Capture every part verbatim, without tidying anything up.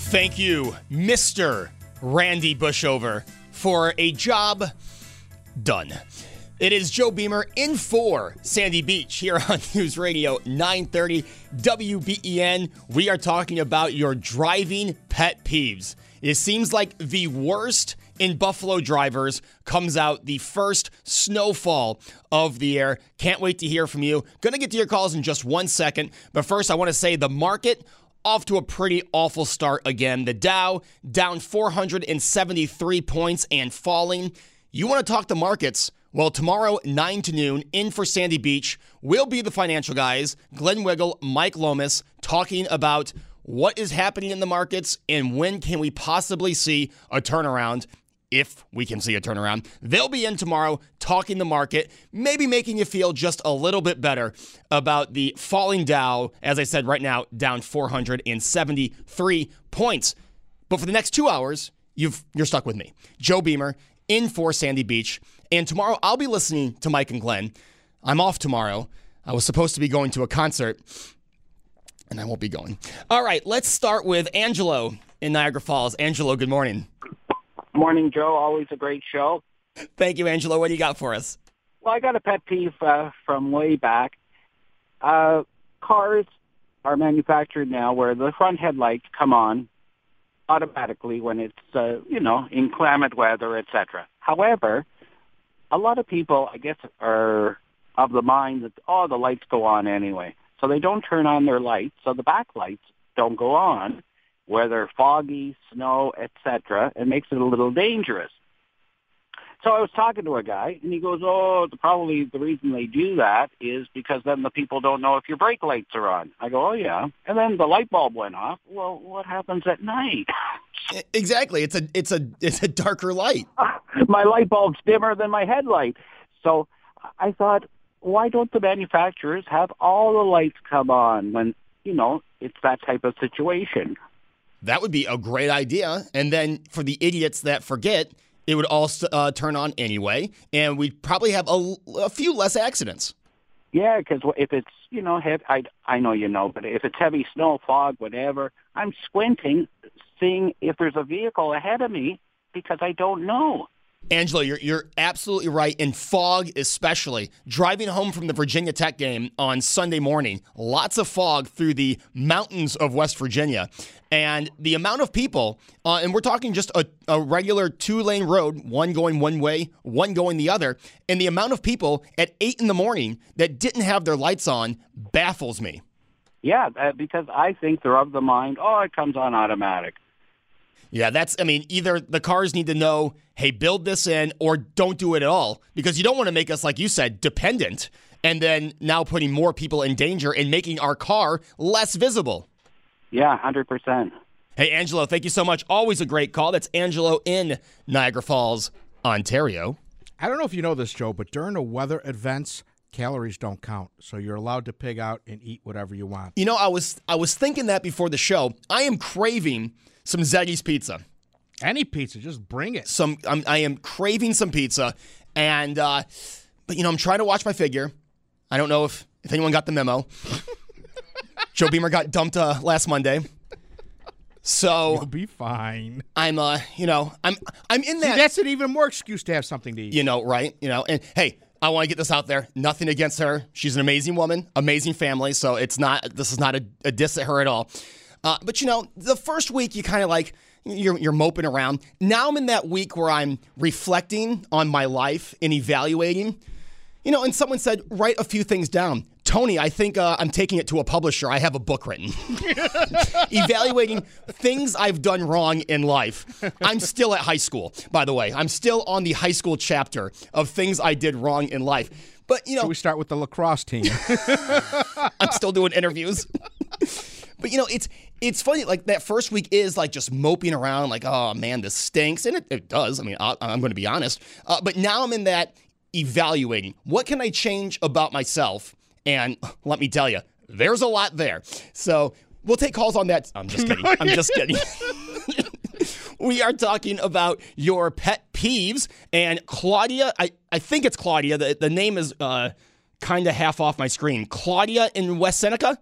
Thank you, Mister Randy Bushover, for a job done. It is Joe Beamer in for Sandy Beach here on News Radio nine thirty W B E N. We are talking about your driving pet peeves. It seems like the worst in Buffalo drivers comes out the first snowfall of the year. Can't wait to hear from you. Going to get to your calls in just one second. But first, I want to say the market off to a pretty awful start again. The Dow down four hundred seventy-three points and falling. You want to talk to markets? Well, tomorrow, nine to noon, in for Sandy Beach, will be the financial guys, Glenn Wiggle, Mike Lomas, talking about what is happening in the markets and when can we possibly see a turnaround, if we can see a turnaround. They'll be in tomorrow talking the market, maybe making you feel just a little bit better about the falling Dow, as I said right now, down four hundred seventy-three points. But for the next two hours, you've, you're stuck with me. Joe Beamer in for Sandy Beach. And tomorrow, I'll be listening to Mike and Glenn. I'm off tomorrow. I was supposed to be going to a concert, and I won't be going. All right, let's start with Angelo in Niagara Falls. Angelo, good morning. Morning, Joe. Always a great show. Thank you, Angelo. What do you got for us? Well, I got a pet peeve uh, from way back. Uh, cars are manufactured now where the front headlights come on automatically when it's, uh, you know, inclement weather, et cetera. However, a lot of people, I guess, are of the mind that, oh, the lights go on anyway. So they don't turn on their lights, so the back lights don't go on, whether foggy, snow, et cetera. It makes it a little dangerous. So I was talking to a guy, and he goes, oh, the, probably the reason they do that is because then the people don't know if your brake lights are on. I go, oh, yeah. And then the light bulb went off. Well, what happens at night? Exactly. It's a it's a it's a darker light. My light bulb's dimmer than my headlight. So I thought, why don't the manufacturers have all the lights come on when, you know, it's that type of situation? That would be a great idea. And then for the idiots that forget, it would all uh, turn on anyway, and we'd probably have a, a few less accidents. Yeah, because if it's, you know, heavy, I, I know you know, but if it's heavy snow, fog, whatever, I'm squinting, seeing if there's a vehicle ahead of me because I don't know. Angelo, you're you're absolutely right. In fog especially. Driving home from the Virginia Tech game on Sunday morning, lots of fog through the mountains of West Virginia. And the amount of people, uh, and we're talking just a, a regular two-lane road, one going one way, one going the other, and the amount of people at eight in the morning that didn't have their lights on baffles me. Yeah, uh, because I think they're of the mind, oh, it comes on automatic. Yeah, that's, I mean, either the cars need to know, hey, build this in, or don't do it at all, because you don't want to make us, like you said, dependent, and then now putting more people in danger and making our car less visible. Yeah, one hundred percent. Hey, Angelo, thank you so much. Always a great call. That's Angelo in Niagara Falls, Ontario. I don't know if you know this, Joe, but during the weather events, calories don't count, so you're allowed to pig out and eat whatever you want. You know, I was I was thinking that before the show. I am craving some Zeddy's pizza. Any pizza, just bring it. Some I'm, I am craving some pizza, and uh, but you know, I'm trying to watch my figure. I don't know if if anyone got the memo. Joe Beamer got dumped uh, last Monday, so you'll be fine. I'm uh, you know, I'm I'm in that. See, that's an even more excuse to have something to eat. You know, right? You know, and hey, I want to get this out there. Nothing against her. She's an amazing woman, amazing family. So it's not. This is not a, a diss at her at all. Uh, but you know, the first week you kind of like you're you're moping around. Now I'm in that week where I'm reflecting on my life and evaluating. You know, and someone said, write a few things down. Tony, I think uh, I'm taking it to a publisher. I have a book written. Evaluating things I've done wrong in life. I'm still at high school, by the way. I'm still on the high school chapter of things I did wrong in life. But, you know. Should we start with the lacrosse team? I'm still doing interviews. But, you know, it's it's funny. Like, that first week is, like, just moping around. Like, oh, man, this stinks. And it, it does. I mean, I, I'm going to be honest. Uh, but now I'm in that evaluating. What can I change about myself? And let me tell you, there's a lot there. So we'll take calls on that. I'm just kidding. I'm just kidding. We are talking about your pet peeves. And Claudia, I, I think it's Claudia. The, the name is uh, kind of half off my screen. Claudia in West Seneca?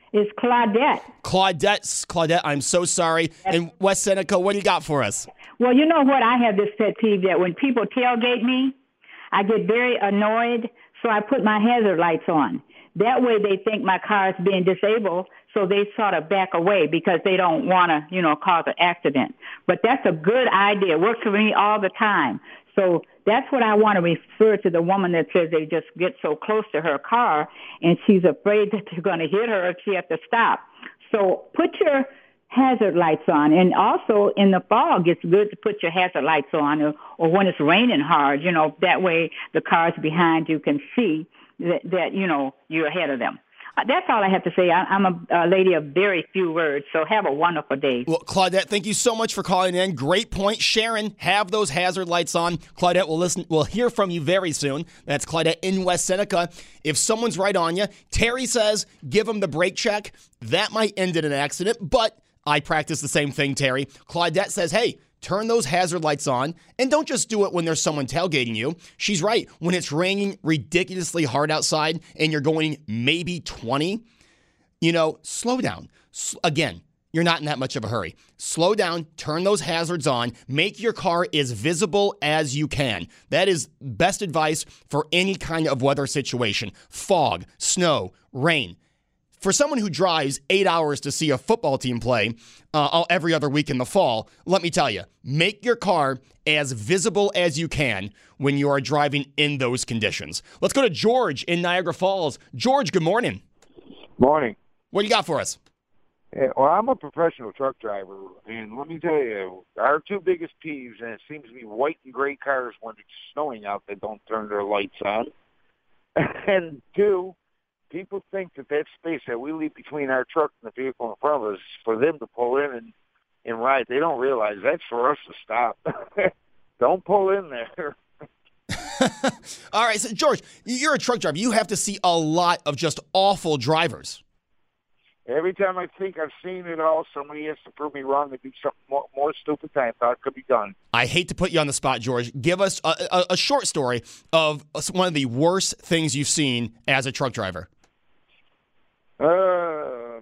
It's Claudette. Claudette, Claudette, I'm so sorry. And West Seneca, what do you got for us? Well, you know what? I have this pet peeve that when people tailgate me, I get very annoyed, so I put my hazard lights on. That way they think my car is being disabled, so they sort of back away because they don't want to, you know, cause an accident. But that's a good idea. It works for me all the time. So that's what I want to refer to the woman that says they just get so close to her car and she's afraid that they're going to hit her if she has to stop. So put your hazard lights on. And also in the fog, it's good to put your hazard lights on, or, or when it's raining hard, you know, that way the cars behind you can see that, that you know, you're ahead of them. Uh, that's all I have to say. I, I'm a, a lady of very few words, so have a wonderful day. Well, Claudette, thank you so much for calling in. Great point. Sharon, have those hazard lights on. Claudette, we'll listen. We'll hear from you very soon. That's Claudette in West Seneca. If someone's right on you, Terry says give them the brake check. That might end in an accident, but I practice the same thing, Terry. Claudette says, hey, turn those hazard lights on, and don't just do it when there's someone tailgating you. She's right. When it's raining ridiculously hard outside and you're going maybe twenty, you know, slow down. S- again, you're not in that much of a hurry. Slow down, turn those hazards on, make your car as visible as you can. That is best advice for any kind of weather situation. Fog, snow, rain. For someone who drives eight hours to see a football team play uh, every other week in the fall, let me tell you, make your car as visible as you can when you are driving in those conditions. Let's go to George in Niagara Falls. George, good morning. Morning. What do you got for us? Yeah, well, I'm a professional truck driver, and let me tell you, our two biggest peeves, and it seems to be white and gray cars when it's snowing out that don't turn their lights on. And two, people think that that space that we leave between our truck and the vehicle in front of us is for them to pull in and, and ride. They don't realize that's for us to stop. Don't pull in there. All right, so George, you're a truck driver. You have to see a lot of just awful drivers. Every time I think I've seen it all, somebody has to prove me wrong to do something more, more stupid than I thought could be done. I hate to put you on the spot, George. Give us a, a, a short story of one of the worst things you've seen as a truck driver. Uh,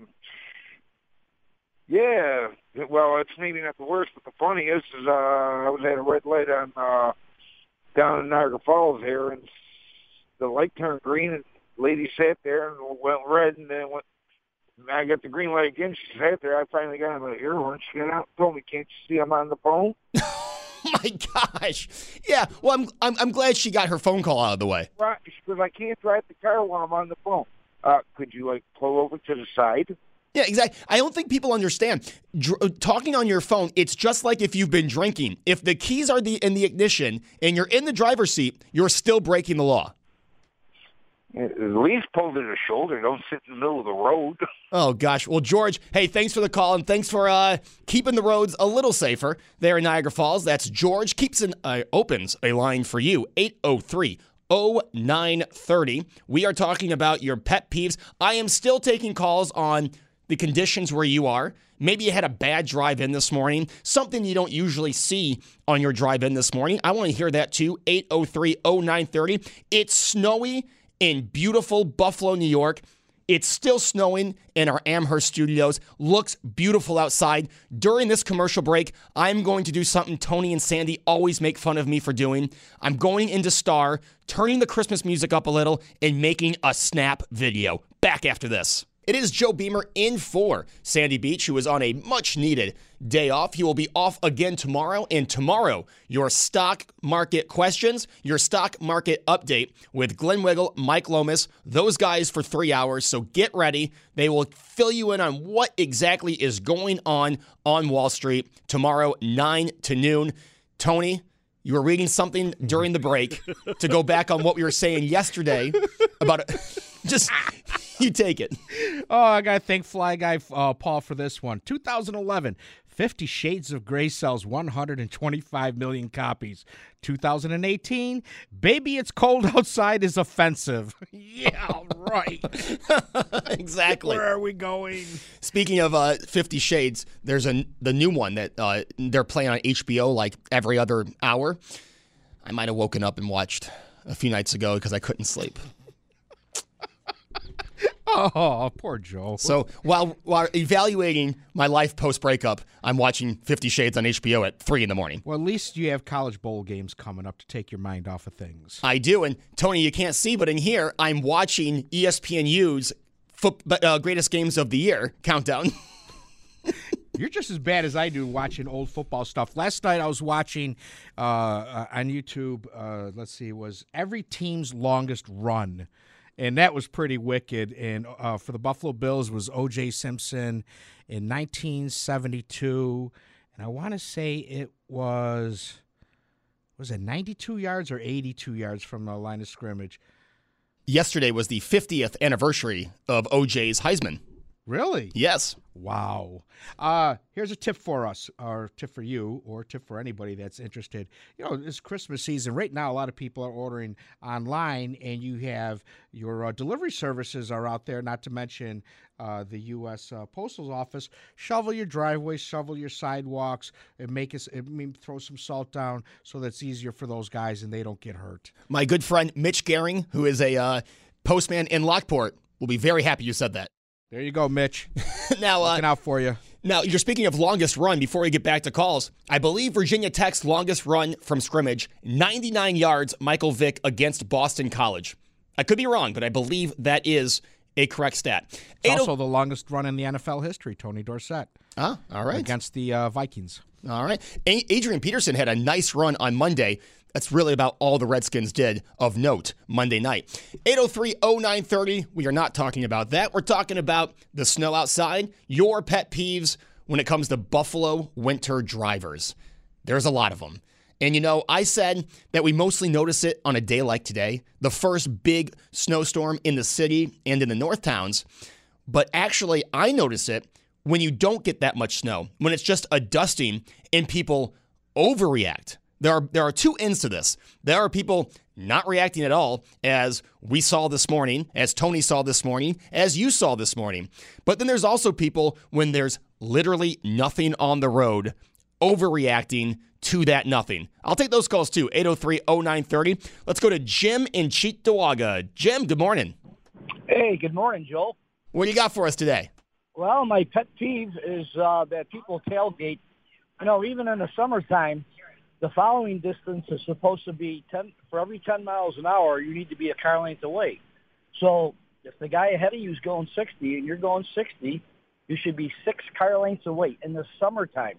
yeah. Well, it's maybe not the worst, but the funniest is uh, I was at a red light on uh, down in Niagara Falls here, and the light turned green, and the lady sat there and went red, and then went. I got the green light again. She sat there. I finally got him an ear horn. She got out and told me, "Can't you see I'm on the phone?" My gosh. Yeah, well, I'm, I'm I'm glad she got her phone call out of the way. Right. She goes, "I can't drive the car while I'm on the phone. Uh, could you, like, pull over to the side?" Yeah, exactly. I don't think people understand. Dr- talking on your phone, it's just like if you've been drinking. If the keys are the in the ignition and you're in the driver's seat, you're still breaking the law. At least pull to the shoulder. Don't sit in the middle of the road. Oh, gosh. Well, George, hey, thanks for the call, and thanks for uh, keeping the roads a little safer there in Niagara Falls. That's George. Keeps an, uh, opens a line for you, eight oh three oh nine three oh. We are talking about your pet peeves. I am still taking calls on the conditions where you are. Maybe you had a bad drive in this morning, something you don't usually see on your drive in this morning. I want to hear that too, eight oh three oh nine three oh. It's snowy in beautiful Buffalo, New York. It's still snowing in our Amherst studios. Looks beautiful outside. During this commercial break, I'm going to do something Tony and Sandy always make fun of me for doing. I'm going into Star, turning the Christmas music up a little, and making a Snap video. Back after this. It is Joe Beamer in for Sandy Beach, who is on a much-needed day off. He will be off again tomorrow. And tomorrow, your stock market questions, your stock market update with Glenn Wiggle, Mike Lomas, those guys for three hours. So get ready. They will fill you in on what exactly is going on on Wall Street tomorrow, nine to noon. Tony, you were reading something during the break to go back on what we were saying yesterday about it. Just... You take it. Oh, I got to thank Fly Guy uh, Paul for this one. two thousand eleven, Fifty Shades of Grey sells one hundred twenty-five million copies. two thousand eighteen, Baby It's Cold Outside is offensive. Yeah, right. Exactly. Where are we going? Speaking of uh, Fifty Shades, there's a, the new one that uh, they're playing on H B O like every other hour. I might have woken up and watched a few nights ago because I couldn't sleep. Oh, poor Joe. So while while evaluating my life post breakup, I'm watching Fifty Shades on H B O at three in the morning. Well, at least you have college bowl games coming up to take your mind off of things. I do, and Tony, you can't see, but in here I'm watching E S P N U's foot, uh, greatest games of the year countdown. You're just as bad as I do watching old football stuff. Last night I was watching uh, uh, on YouTube, uh, let's see, it was every team's longest run. And that was pretty wicked. And uh, for the Buffalo Bills was O J Simpson in nineteen seventy-two. And I want to say it was, was it ninety-two yards or eighty-two yards from the line of scrimmage? Yesterday was the fiftieth anniversary of O J's Heisman. Really? Yes. Wow. Uh, here's a tip for us, or tip for you, or tip for anybody that's interested. You know, it's Christmas season. Right now, a lot of people are ordering online, and you have your uh, delivery services are out there, not to mention uh, the U S Uh, Postal Office. Shovel your driveways, shovel your sidewalks, and make us, I mean, throw some salt down so that's easier for those guys and they don't get hurt. My good friend Mitch Gehring, who is a uh, postman in Lockport, will be very happy you said that. There you go, Mitch. now, uh, looking out for you. Now, you're speaking of longest run. Before we get back to calls, I believe Virginia Tech's longest run from scrimmage, ninety-nine yards, Michael Vick against Boston College. I could be wrong, but I believe that is a correct stat. It's also the longest run in the N F L history, Tony Dorsett. Ah, all right. Against the uh, Vikings. All right. A- Adrian Peterson had a nice run on Monday. That's really about all the Redskins did of note Monday night. eight oh three oh nine thirty. We are not talking about that. We're talking about the snow outside, your pet peeves when it comes to Buffalo winter drivers. There's a lot of them. And, you know, I said that we mostly notice it on a day like today, the first big snowstorm in the city and in the North Towns. But actually, I notice it when you don't get that much snow, when it's just a dusting and people overreact. There are there are two ends to this. There are people not reacting at all, as we saw this morning, as Tony saw this morning, as you saw this morning. But then there's also people when there's literally nothing on the road, overreacting to that nothing. I'll take those calls too, eight oh three oh nine thirty. Let's go to Jim in Cheektowaga. Jim, good morning. Hey, good morning, Joel. What do you got for us today? Well, my pet peeve is uh, that people tailgate. You know, even in the summertime, the following distance is supposed to be ten for every ten miles an hour. You need to be a car length away. So if the guy ahead of you is going sixty and you're going sixty, you should be six car lengths away in the summertime.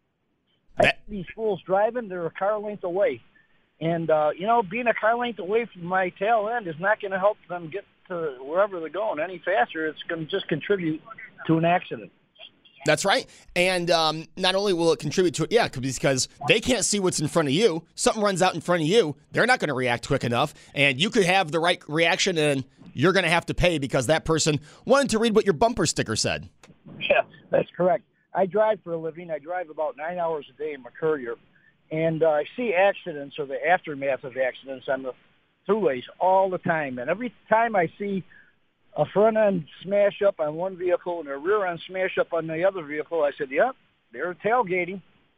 That- These fools driving, they're a car length away. And, uh, you know, being a car length away from my tail end is not going to help them get to wherever they're going any faster. It's going to just contribute to an accident. That's right. And um, not only will it contribute to it, yeah, because they can't see what's in front of you. Something runs out in front of you. They're not going to react quick enough. And you could have the right reaction, and you're going to have to pay because that person wanted to read what your bumper sticker said. Yeah, that's correct. I drive for a living. I drive about nine hours a day in my courier. And uh, I see accidents or the aftermath of accidents on the throughways all the time. And every time I see a front end smash up on one vehicle and a rear end smash up on the other vehicle, I said, yep, they're tailgating.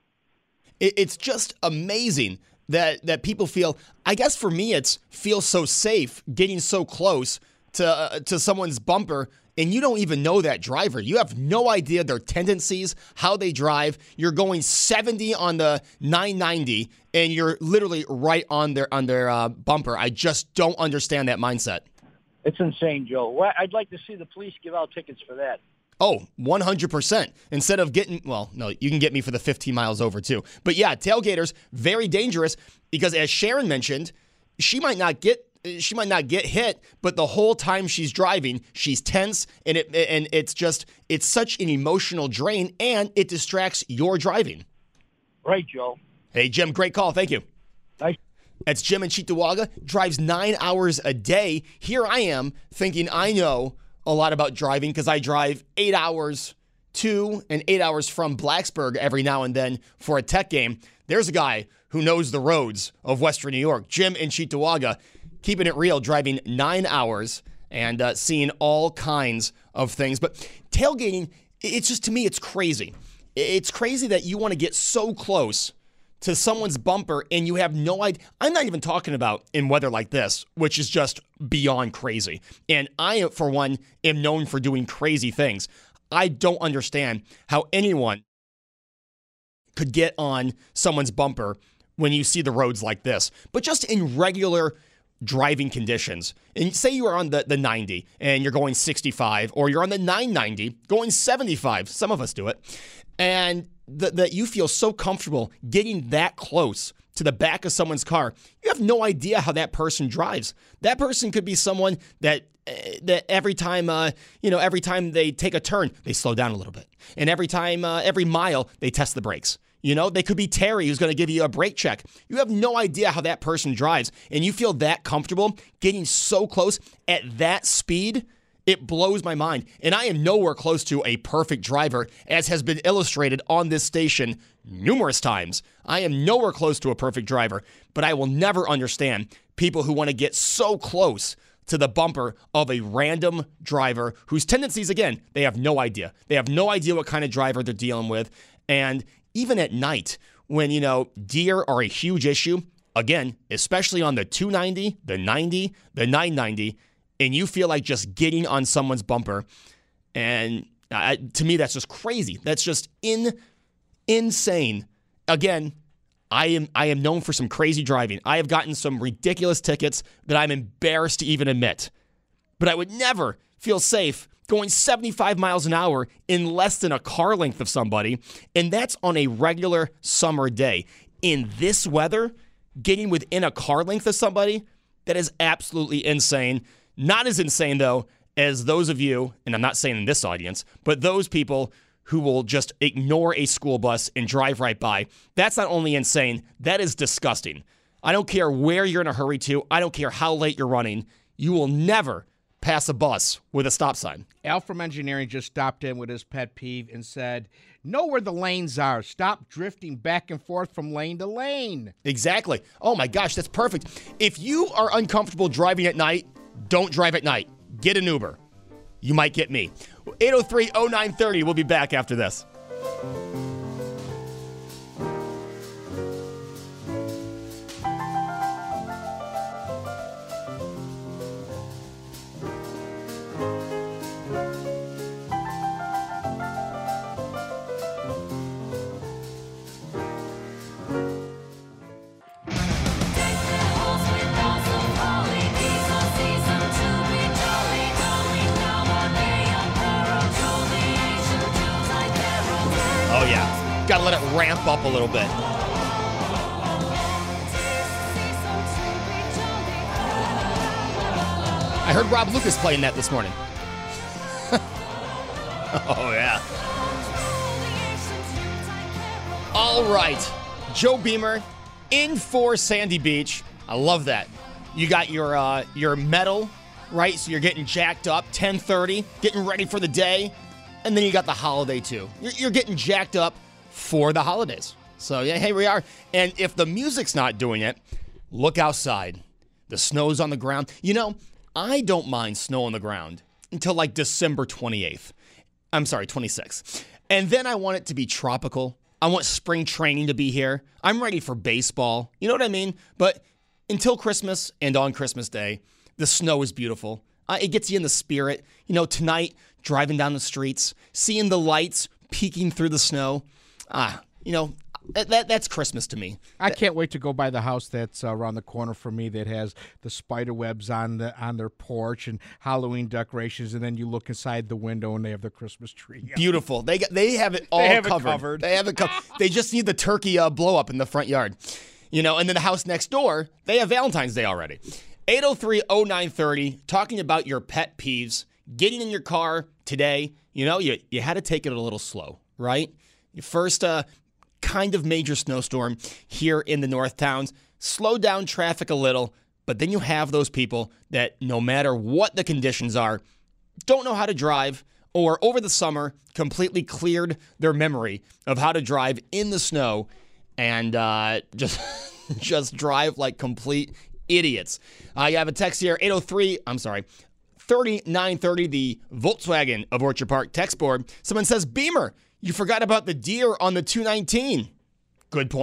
It's just amazing that, that people feel, I guess for me, it's feel so safe getting so close to uh, to someone's bumper, and you don't even know that driver. You have no idea their tendencies, how they drive. You're going seventy on the nine ninety, and you're literally right on their, on their uh, bumper. I just don't understand that mindset. It's insane, Joe. Well, I'd like to see the police give out tickets for that. Oh, one hundred percent. Instead of getting, well, no, you can get me for the fifteen miles over too. But yeah, tailgaters, very dangerous because as Sharon mentioned, she might not get she might not get hit, but the whole time she's driving, she's tense and it and it's just it's such an emotional drain and it distracts your driving. Right, Joe. Hey, Jim, great call. Thank you. Nice. That's Jim in Cheektowaga, drives nine hours a day. Here I am thinking I know a lot about driving because I drive eight hours to and eight hours from Blacksburg every now and then for a tech game. There's a guy who knows the roads of Western New York, Jim in Cheektowaga, keeping it real, driving nine hours and uh, seeing all kinds of things. But tailgating, it's just, to me, it's crazy. It's crazy that you want to get so close to someone's bumper and you have no idea. I'm not even talking about in weather like this, which is just beyond crazy. And I, for one, am known for doing crazy things. I don't understand how anyone could get on someone's bumper when you see the roads like this. But just in regular driving conditions, and say you are on the, the ninety and you're going sixty-five, or you're on the nine ninety going seventy-five, some of us do it, and that th- you feel so comfortable getting that close to the back of someone's car, you have no idea how that person drives. That person could be someone that uh, that every time, uh, you know, every time they take a turn, they slow down a little bit, and every time, uh, every mile, they test the brakes. You know, they could be Terry who's going to give you a brake check. You have no idea how that person drives, and you feel that comfortable getting so close at that speed. It blows my mind. And I am nowhere close to a perfect driver, as has been illustrated on this station numerous times. I am nowhere close to a perfect driver, but I will never understand people who want to get so close to the bumper of a random driver whose tendencies, again, they have no idea. They have no idea what kind of driver they're dealing with. And even at night, when, you know, deer are a huge issue, again, especially on the two ninety, the ninety, the nine ninety, and you feel like just getting on someone's bumper, and uh, to me, that's just crazy. That's just in, insane. Again, I am I am known for some crazy driving. I have gotten some ridiculous tickets that I'm embarrassed to even admit. But I would never feel safe going seventy-five miles an hour in less than a car length of somebody, and that's on a regular summer day. In this weather, getting within a car length of somebody, that is absolutely insane. Not as insane, though, as those of you, and I'm not saying in this audience, but those people who will just ignore a school bus and drive right by. That's not only insane, that is disgusting. I don't care where you're in a hurry to. I don't care how late you're running. You will never pass a bus with a stop sign. Al from engineering just stopped in with his pet peeve and said, know where the lanes are. Stop drifting back and forth from lane to lane. Exactly. Oh my gosh, that's perfect. If you are uncomfortable driving at night, don't drive at night. Get an Uber. You might get me. eight oh three oh nine thirty. We'll be back after this. Oh, yeah. Got to let it ramp up a little bit. I heard Rob Lucas playing that this morning. Oh, yeah. All right. Joe Beamer in for Sandy Beach. I love that. You got your uh, your medal, right? So you're getting jacked up, ten thirty, getting ready for the day. And then you got the holiday, too. You're, you're getting jacked up for the holidays. So, yeah, here we are. And if the music's not doing it, look outside. The snow's on the ground. You know, I don't mind snow on the ground until, like, December twenty-eighth. I'm sorry, twenty-sixth. And then I want it to be tropical. I want spring training to be here. I'm ready for baseball. You know what I mean? But until Christmas and on Christmas Day, the snow is beautiful. Uh, it gets you in the spirit. You know, tonight, driving down the streets, seeing the lights peeking through the snow. Ah, you know, that, that that's Christmas to me. I can't wait to go by the house that's uh, around the corner from me that has the spider webs on the on their porch and Halloween decorations, and then you look inside the window and they have the Christmas tree. Beautiful. They got, they have it all they have covered. It covered. They have it covered. They just need the turkey uh, blow up in the front yard. You know, and then the house next door, they have Valentine's Day already. eight oh three oh nine thirty, talking about your pet peeves. Getting in your car today, you know, you, you had to take it a little slow, right? Your first uh, kind of major snowstorm here in the North Towns. Slow down traffic a little, but then you have those people that no matter what the conditions are, don't know how to drive, or over the summer completely cleared their memory of how to drive in the snow and uh, just, just drive like complete idiots. Uh, you have a text here, eight oh three, I'm sorry, thirty-nine thirty, the Volkswagen of Orchard Park text board. Someone says, Beamer, you forgot about the deer on the two nineteen. Good point.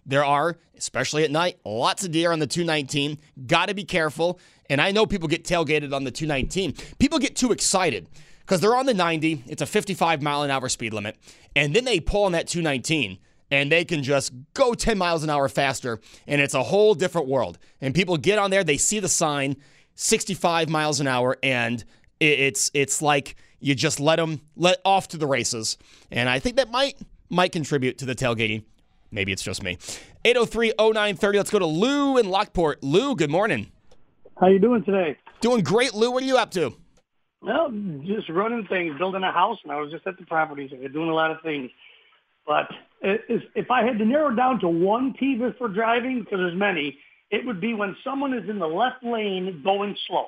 There are, especially at night, lots of deer on the two nineteen. Got to be careful. And I know people get tailgated on the two nineteen. People get too excited because they're on the ninety. It's a fifty-five mile an hour speed limit. And then they pull on that two nineteen and they can just go ten miles an hour faster. And it's a whole different world. And people get on there, they see the sign, sixty-five miles an hour, and it's it's like you just let them let off to the races. And I think that might might contribute to the tailgating. Maybe it's just me. eight oh three oh nine thirty. Let's go to Lou in Lockport. Lou, good morning. How you doing today? Doing great, Lou. What are you up to? Well, just running things, building a house, and I was just at the property, so we're doing a lot of things. But if I had to narrow down to one peeve for driving, because there's many, it would be when someone is in the left lane going slow.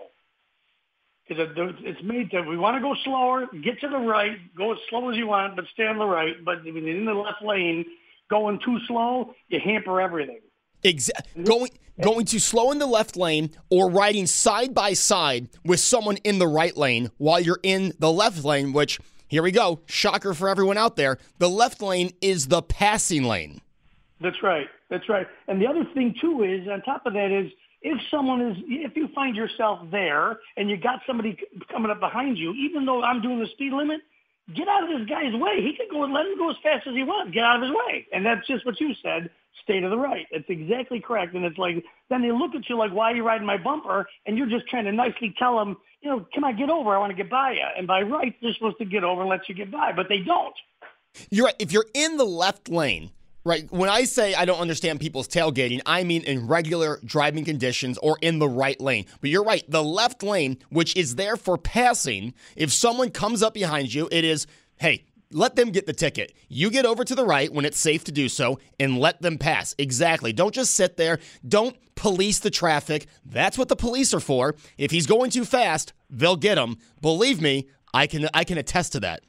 Because it's made to, we want to go slower, get to the right, go as slow as you want, but stay on the right. But if you're in the left lane, going too slow, you hamper everything. Exactly. Going going too slow in the left lane or riding side by side with someone in the right lane while you're in the left lane, which, here we go, shocker for everyone out there, the left lane is the passing lane. That's right. That's right. And the other thing, too, is, on top of that is, if someone is, if you find yourself there and you got somebody coming up behind you, even though I'm doing the speed limit, get out of this guy's way. He can go and let him go as fast as he wants. Get out of his way. And that's just what you said. Stay to the right. It's exactly correct. And it's like, then they look at you like, why are you riding my bumper? And you're just trying to nicely tell them, you know, come on, get over. I want to get by you. And by rights, they're supposed to get over and let you get by, but they don't. You're right. If you're in the left lane, right, when I say I don't understand people's tailgating, I mean in regular driving conditions or in the right lane. But you're right. The left lane, which is there for passing, if someone comes up behind you, it is, hey, let them get the ticket. You get over to the right when it's safe to do so and let them pass. Exactly. Don't just sit there. Don't police the traffic. That's what the police are for. If he's going too fast, they'll get him. Believe me, I can I can attest to that.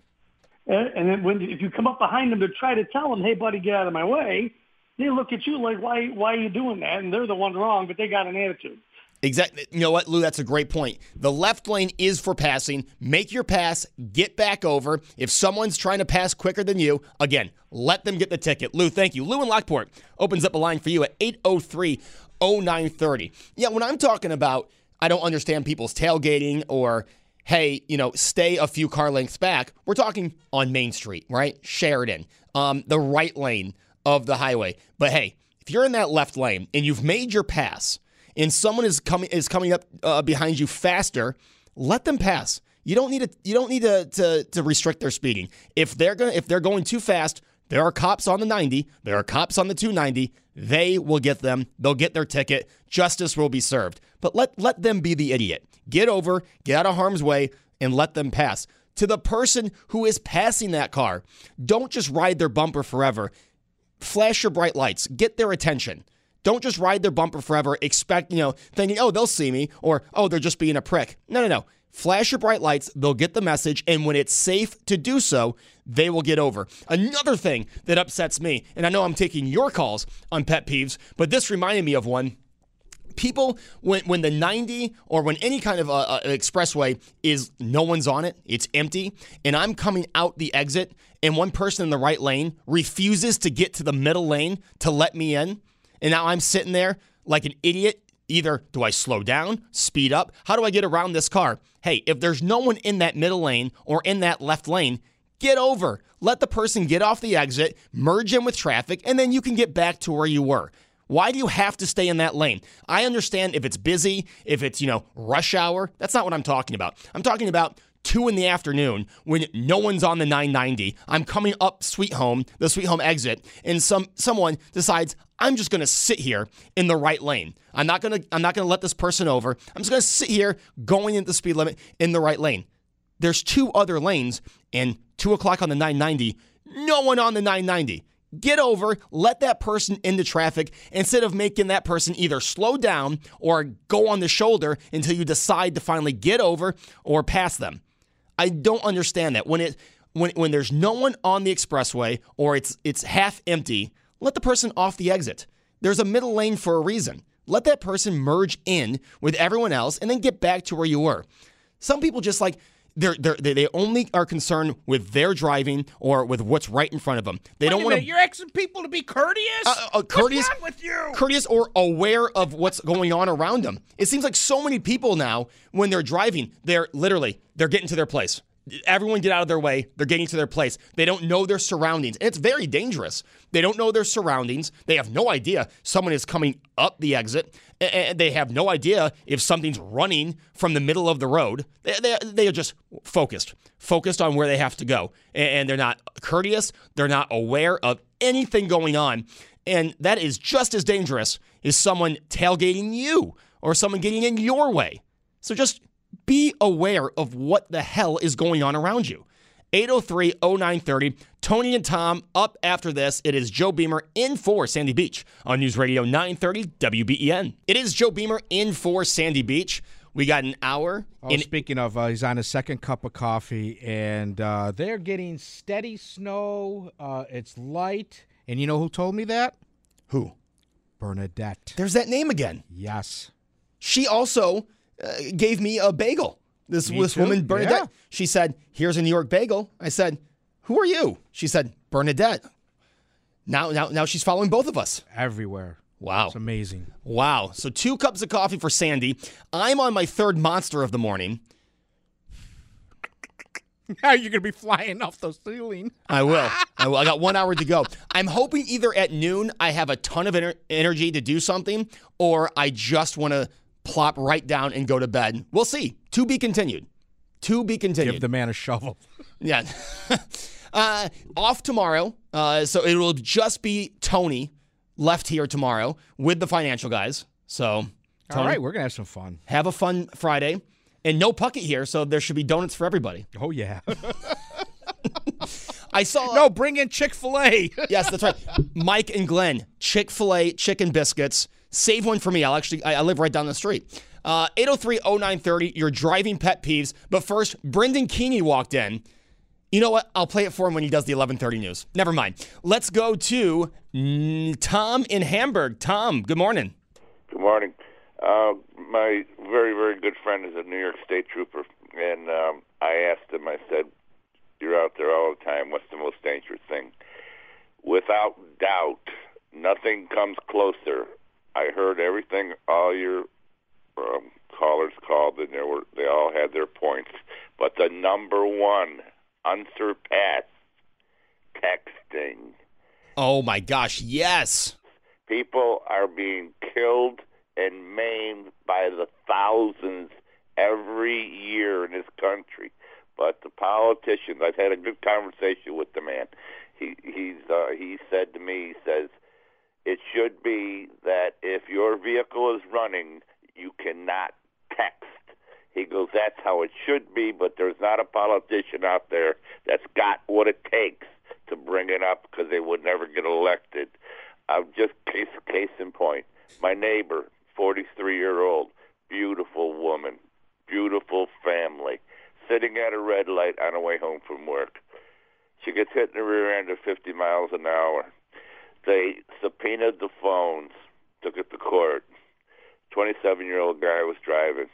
And then when if you come up behind them to try to tell them, hey, buddy, get out of my way, they look at you like, why, why are you doing that? And they're the one wrong, but they got an attitude. Exactly. You know what, Lou? That's a great point. The left lane is for passing. Make your pass. Get back over. If someone's trying to pass quicker than you, again, let them get the ticket. Lou, thank you. Lou in Lockport opens up a line for you at eight oh three oh nine thirty. Yeah, when I'm talking about I don't understand people's tailgating or, hey, you know, stay a few car lengths back, we're talking on Main Street, right? Sheridan, um, the right lane of the highway. But, hey, if you're in that left lane and you've made your pass, and someone is coming is coming up uh, behind you faster, let them pass. You don't need to you don't need to, to to restrict their speeding. If they're going if they're going too fast, there are cops on the ninety, there are cops on the two ninety. They will get them. They'll get their ticket. Justice will be served. But let let them be the idiot. Get over, get out of harm's way, and let them pass. To the person who is passing that car, don't just ride their bumper forever. Flash your bright lights. Get their attention. Don't just ride their bumper forever, expect, you know, thinking, oh, they'll see me, or, oh, they're just being a prick. No, no, no. Flash your bright lights, they'll get the message, and when it's safe to do so, they will get over. Another thing that upsets me, and I know I'm taking your calls on pet peeves, but this reminded me of one. People, when when the ninety or when any kind of uh, uh, expressway is no one's on it, it's empty, and I'm coming out the exit, and one person in the right lane refuses to get to the middle lane to let me in, and now I'm sitting there like an idiot. Either do I slow down, speed up? How do I get around this car? Hey, if there's no one in that middle lane or in that left lane, get over. Let the person get off the exit, merge in with traffic, and then you can get back to where you were. Why do you have to stay in that lane? I understand if it's busy, if it's, you know, rush hour. That's not what I'm talking about. I'm talking about two in the afternoon when no one's on the nine ninety. I'm coming up Sweet Home, the Sweet Home exit, and some someone decides I'm just going to sit here in the right lane. I'm not going to I'm not going to let this person over. I'm just going to sit here going into the speed limit in the right lane. There's two other lanes, and two o'clock on the nine ninety, no one on the nine ninety. Get over, let that person into traffic instead of making that person either slow down or go on the shoulder until you decide to finally get over or pass them. I don't understand that. When it when when there's no one on the expressway or it's it's half empty, let the person off the exit. There's a middle lane for a reason. Let that person merge in with everyone else and then get back to where you were. Some people just like They're, they're, they they only are concerned with their driving or with what's right in front of them. They Wait don't a want minute, to. You're asking people to be courteous? Uh, uh, courteous, What's wrong with you? courteous or aware of what's going on around them. It seems like so many people now, when they're driving, they're literally they're getting to their place. Everyone get out of their way. They're getting to their place. They don't know their surroundings. And it's very dangerous. They don't know their surroundings. They have no idea someone is coming up the exit. And they have no idea if something's running from the middle of the road. They, they, they are just focused, focused on where they have to go. And they're not courteous. They're not aware of anything going on. And that is just as dangerous as someone tailgating you or someone getting in your way. So just be aware of what the hell is going on around you. eight oh three oh nine thirty. Tony and Tom up after this. It is Joe Beamer in for Sandy Beach on News Radio nine thirty W B E N. It is Joe Beamer in for Sandy Beach. We got an hour. Oh, in- speaking of, uh, he's on his second cup of coffee, and uh, they're getting steady snow. Uh, it's light. And you know who told me that? Who? Bernadette. There's that name again. Yes. She also uh, gave me a bagel. This, Me this too. woman, Bernadette. Yeah. She said, here's a New York bagel. I said, who are you? She said, Bernadette. Now, now, now she's following both of us. Everywhere. Wow. It's amazing. Wow. So two cups of coffee for Sandy. I'm on my third monster of the morning. Now you're going to be flying off the ceiling. I will. I will. I got one hour to go. I'm hoping either at noon I have a ton of ener- energy to do something, or I just want to plop right down and go to bed. We'll see. To be continued. To be continued. Give the man a shovel. Yeah. uh, off tomorrow. Uh, so it will just be Tony left here tomorrow with the financial guys. So, Tony, All right, we're going to have some fun. have a fun Friday. And no Puckett here, so there should be donuts for everybody. Oh, yeah. I saw... No, bring in Chick-fil-A. Yes, that's right. Mike and Glenn, Chick-fil-A chicken biscuits. Save one for me. I'll actually, I, I live right down the street. Uh, eight oh three oh nine thirty, your driving pet peeves. But first, Brendan Keeney walked in. You know what? I'll play it for him when he does the eleven thirty news. Never mind. Let's go to mm, Tom in Hamburg. Tom, good morning. Good morning. Uh, my very, very good friend is a New York State trooper, and um, I asked him, I said, you're out there all the time. What's the most dangerous thing? Without doubt, nothing comes closer. I heard everything all your um, callers called, and there were they all had their points. But the number one, unsurpassed, texting. Oh, my gosh, yes. People are being killed and maimed by the thousands every year in this country. But the politicians, I've had a good conversation with the man. He he's uh, he said to me, he says, it should be that if your vehicle is running, you cannot text. He goes, that's how it should be, but there's not a politician out there that's got what it takes to bring it up because they would never get elected. Uh, just case, case in point, my neighbor, forty-three-year-old, beautiful woman, beautiful family, sitting at a red light on her way home from work. She gets hit in the rear end at fifty miles an hour. They subpoenaed the phones, took it to court. twenty-seven-year-old guy was driving.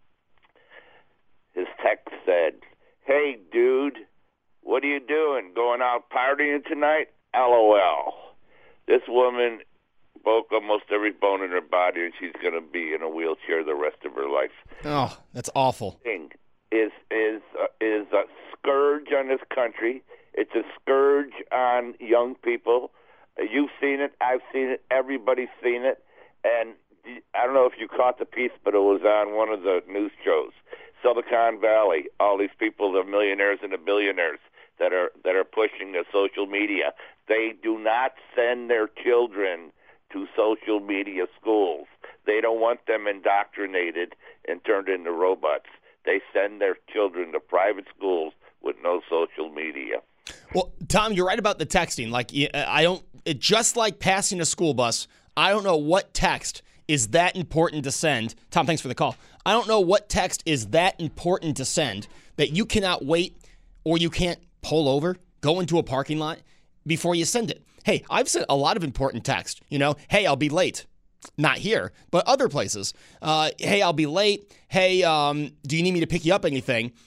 His text said, hey, dude, what are you doing? Going out partying tonight? LOL. This woman broke almost every bone in her body, and she's going to be in a wheelchair the rest of her life. Oh, that's awful. Thing is is uh, is a scourge on this country. It's a scourge on young people. Uh, you've seen it. I've seen it. Everybody's seen it. And I don't know if you caught the piece, but it was on one of the news shows. Silicon Valley, all these people, the millionaires and the billionaires that are that are pushing the social media. They do not send their children to social media schools. They don't want them indoctrinated and turned into robots. They send their children to private schools with no social media. Well, Tom, you're right about the texting. Like, I don't, it, just like passing a school bus, I don't know what text is that important to send. Tom, thanks for the call. I don't know what text is that important to send that you cannot wait or you can't pull over, go into a parking lot before you send it. Hey, I've sent a lot of important text. You know, hey, I'll be late. Not here, but other places. Uh, hey, I'll be late. Hey, um, do you need me to pick you up anything?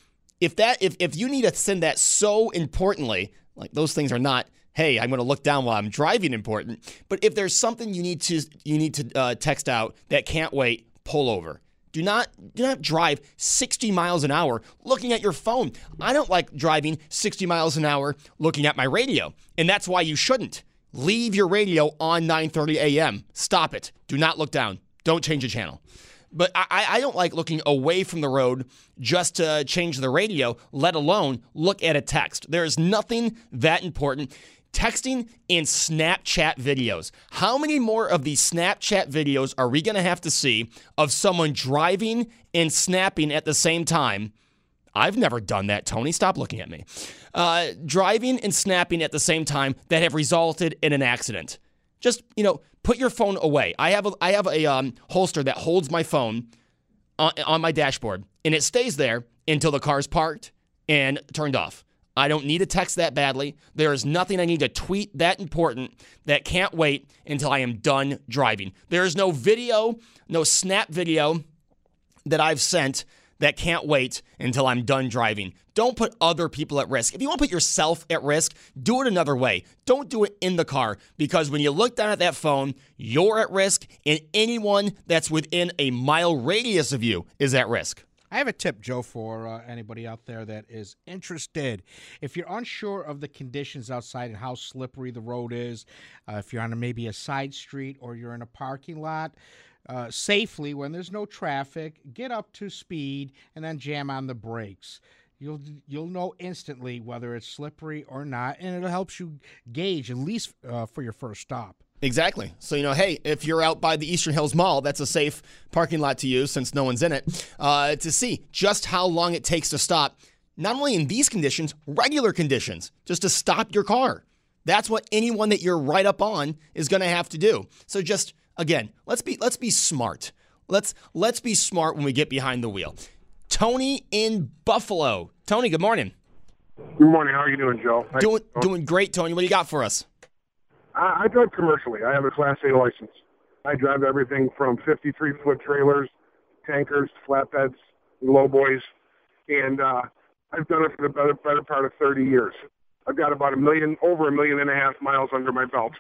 if that if, if you need to send that so importantly, like those things are not, hey, I'm going to look down while I'm driving important. But if there's something you need to you need to uh, text out that can't wait, pull over. Do not do not drive sixty miles an hour looking at your phone. I don't like driving sixty miles an hour looking at my radio, and that's why you shouldn't. Leave your radio on nine thirty a.m. Stop it. Do not look down. Don't change the channel. But I, I don't like looking away from the road just to change the radio, let alone look at a text. There is nothing that important. Texting and Snapchat videos. How many more of these Snapchat videos are we going to have to see of someone driving and snapping at the same time? I've never done that, Tony. Stop looking at me. Uh, driving and snapping at the same time that have resulted in an accident. Just, you know, put your phone away. I have a, I have a um, holster that holds my phone on, on my dashboard, and it stays there until the car's parked and turned off. I don't need to text that badly. There is nothing I need to tweet that important that can't wait until I am done driving. There is no video, no snap video that I've sent that can't wait until I'm done driving. Don't put other people at risk. If you want to put yourself at risk, do it another way. Don't do it in the car, because when you look down at that phone, you're at risk, and anyone that's within a mile radius of you is at risk. I have a tip, Joe, for uh, anybody out there that is interested. If you're unsure of the conditions outside and how slippery the road is, uh, if you're on a, maybe a side street or you're in a parking lot, uh, safely when there's no traffic, get up to speed and then jam on the brakes. You'll you'll know instantly whether it's slippery or not, and it helps you gauge, at least uh, for your first stop. Exactly. So, you know, hey, if you're out by the Eastern Hills Mall, that's a safe parking lot to use since no one's in it, uh, to see just how long it takes to stop, not only in these conditions, regular conditions, just to stop your car. That's what anyone that you're right up on is going to have to do. So just, again, let's be let's be smart. Let's let's be smart when we get behind the wheel. Tony in Buffalo. Tony, good morning. Good morning. How are you doing, Joe? Doing, doing great, Tony. What do you got for us? I, I drive commercially. I have a Class A license. I drive everything from fifty-three foot trailers, tankers, flatbeds, lowboys, and uh, I've done it for the better, better part of thirty years. I've got about a million, over a million and a half miles under my belt.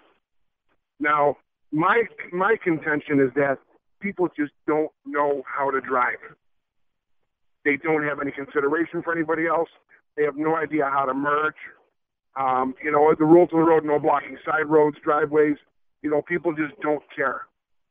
Now, my my contention is that people just don't know how to drive. They don't have any consideration for anybody else. They have no idea how to merge. Um, you know, the rules of the road, no blocking side roads, driveways. You know, people just don't care.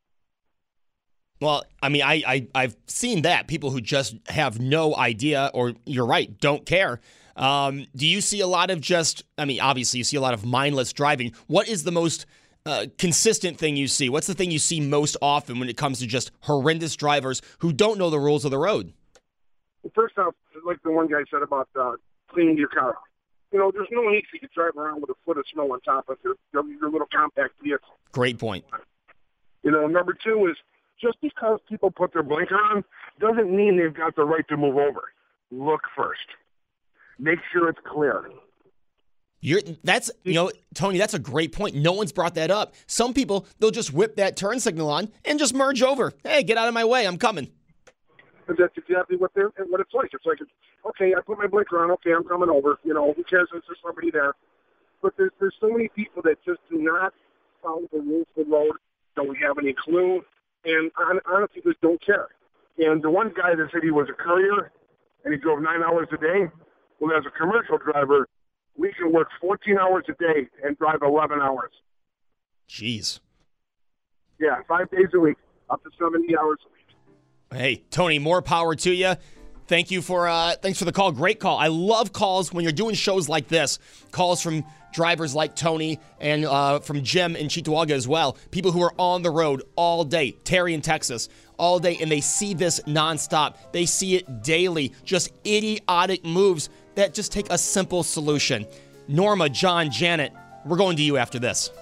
Well, I mean, I, I, I've seen that. People who just have no idea, or you're right, don't care. Um, do you see a lot of just, I mean, obviously you see a lot of mindless driving. What is the most uh, consistent thing you see? What's the thing you see most often when it comes to just horrendous drivers who don't know the rules of the road? First off, like the one guy said about uh, cleaning your car off. You know, there's no need for you to drive around with a foot of snow on top of your, your, your little compact vehicle. Great point. You know, number two is just because people put their blinker on doesn't mean they've got the right to move over. Look first. Make sure it's clear. You're, that's, you know, Tony, that's a great point. No one's brought that up. Some people, they'll just whip that turn signal on and just merge over. Hey, get out of my way. I'm coming. And that's exactly what they're what it's like. It's like, okay, I put my blinker on. Okay, I'm coming over. You know, who cares if there's somebody there? But there's there's so many people that just do not follow the rules of the road. Don't have any clue, and honestly, just don't care. And the one guy that said he was a courier and he drove nine hours a day. Well, as a commercial driver, we can work fourteen hours a day and drive eleven hours. Jeez. Yeah, five days a week, up to seventy hours a week. Hey, Tony, more power to you. Thank you for uh, thanks for the call. Great call. I love calls when you're doing shows like this. Calls from drivers like Tony and uh, from Jim in Cheektowaga as well. People who are on the road all day. Terry in Texas, all day, and they see this nonstop. They see it daily. Just idiotic moves that just take a simple solution. Norma, John, Janet, we're going to you after this.